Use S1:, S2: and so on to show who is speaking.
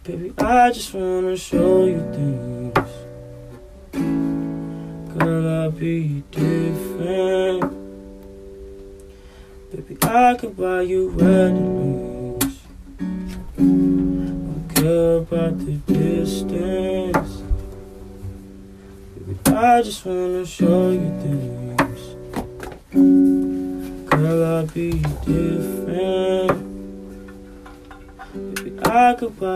S1: Baby, I just wanna show you things. Girl, I'll be different. Baby, I could buy you wedding rings. Don't care about the distance. Baby, I just wanna show you things. Girl, I'll be different. Baby, I could buy